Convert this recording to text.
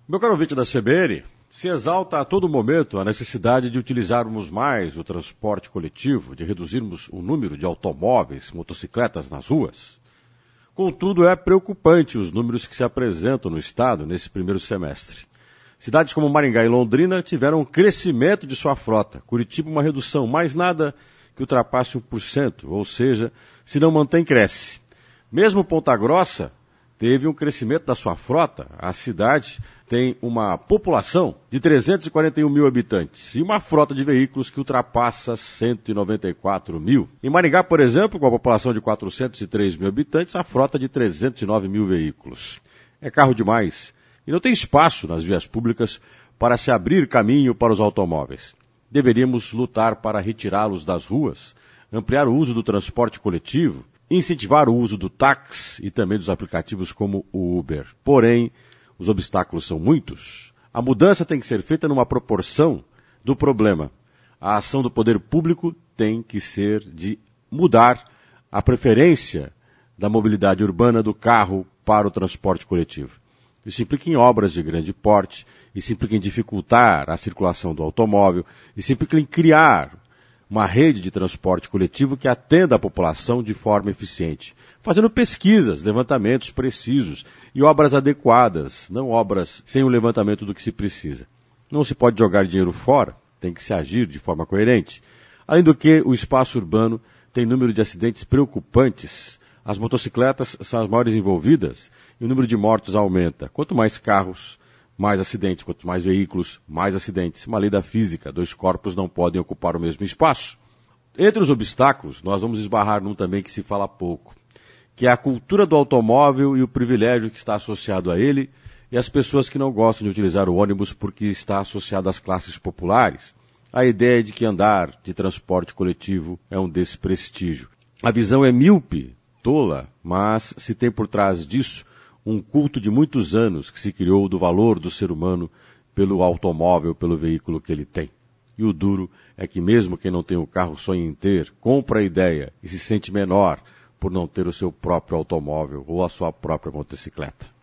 Meu caro ouvinte da CBN, se exalta a todo momento a necessidade de utilizarmos mais o transporte coletivo, de reduzirmos o número de automóveis, motocicletas nas ruas. Contudo, é preocupante os números que se apresentam no estado nesse primeiro semestre. Cidades como Maringá e Londrina tiveram um crescimento de sua frota, Curitiba uma redução, mais nada que ultrapasse 1%, ou seja, se não mantém, cresce. Mesmo Ponta Grossa teve um crescimento da sua frota. A cidade tem uma população de 341 mil habitantes e uma frota de veículos que ultrapassa 194 mil. Em Maringá, por exemplo, com a população de 403 mil habitantes, a frota de 309 mil veículos. É carro demais e não tem espaço nas vias públicas para se abrir caminho para os automóveis. Deveríamos lutar para retirá-los das ruas, ampliar o uso do transporte coletivo, incentivar o uso do táxi e também dos aplicativos como o Uber. Porém, os obstáculos são muitos. A mudança tem que ser feita numa proporção do problema. A ação do poder público tem que ser de mudar a preferência da mobilidade urbana do carro para o transporte coletivo. Isso implica em obras de grande porte, isso implica em dificultar a circulação do automóvel, isso implica em criar uma rede de transporte coletivo que atenda a população de forma eficiente, fazendo pesquisas, levantamentos precisos e obras adequadas, não obras sem o levantamento do que se precisa. Não se pode jogar dinheiro fora, tem que se agir de forma coerente. Além do que, o espaço urbano tem número de acidentes preocupantes. As motocicletas são as maiores envolvidas e o número de mortos aumenta. Quanto mais carros, mais acidentes. Quanto mais veículos, mais acidentes. Uma lei da física, dois corpos não podem ocupar o mesmo espaço. Entre os obstáculos, nós vamos esbarrar num também que se fala pouco, que é a cultura do automóvel e o privilégio que está associado a ele e as pessoas que não gostam de utilizar o ônibus porque está associado às classes populares. A ideia de que andar de transporte coletivo é um desprestígio. A visão é míope, tola, mas se tem por trás disso um culto de muitos anos que se criou do valor do ser humano pelo automóvel, pelo veículo que ele tem. E o duro é que mesmo quem não tem o carro sonha em ter, compra a ideia e se sente menor por não ter o seu próprio automóvel ou a sua própria motocicleta.